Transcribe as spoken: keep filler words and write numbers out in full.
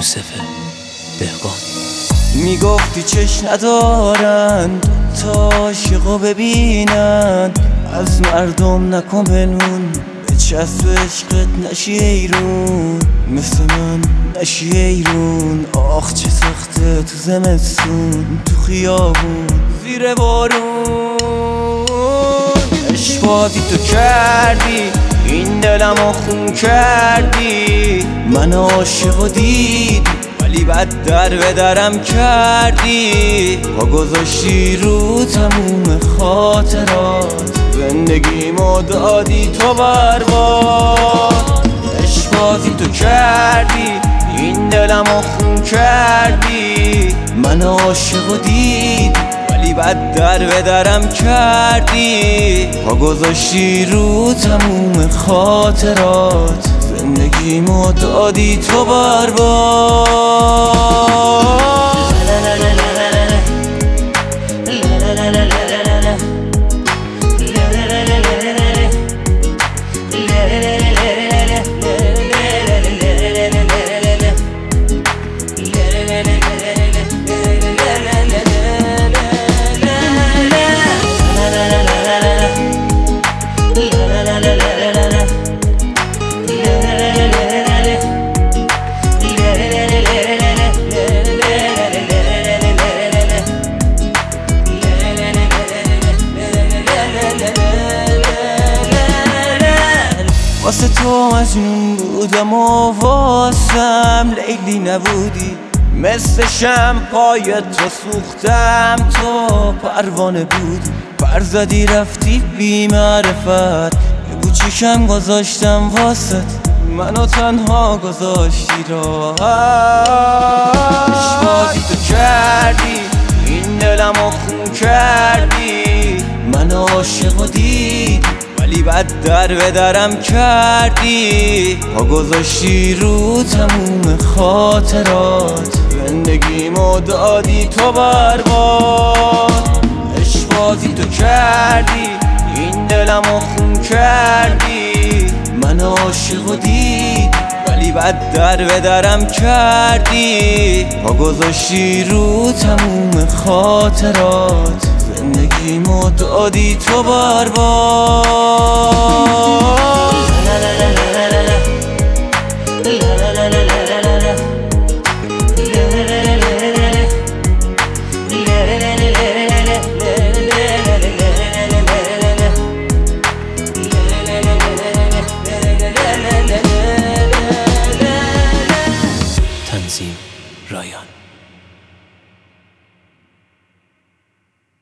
یوسف دهقان. میگفتی چش ندارن تا عاشقو ببینن، از مردم نکن بنون، به چسب عشقت نشی ایرون، مثل من نشی ایرون. آخ چه سخته تو زمستون، تو خیابون زیر بارون. عشقاتی تو کردی این دلمو خون کردی، من عاشقو دیدی ولی بد در به درم کردی. پا گذاشتی رو تموم خاطرات، زندگیمو دادی تو برباد. عشقاتی تو کردی این دلمو خون کردی، من عاشقو دیدی ولی بد در به درم کردی. پا گذاشتی رو تموم خاطرات، زندگیمو دادی تو برباد. واسه تو مجنون بودم و واسم لیلی نبودی، مثل شم پای تو سوختم تو پروانه بودی. پر زدی رفتی بی معرفت، یه بوچیکم گذاشتم واسط، منو تنها گذاشتی راحت. عشقاتی تو کردی این دلمو خون کردی، من عاشقو دیدی ولی بد در به درم کردی. پا گذاشتی رو تموم خاطرات، زندگیمو دادی تو برباد. عشقاتی تو کردی این دلمو خون کردی، من عاشقو دیدی ولی بد در به درم کردی. پا گذاشتی رو تموم خاطرات، زندگیمو دادی تو برباد.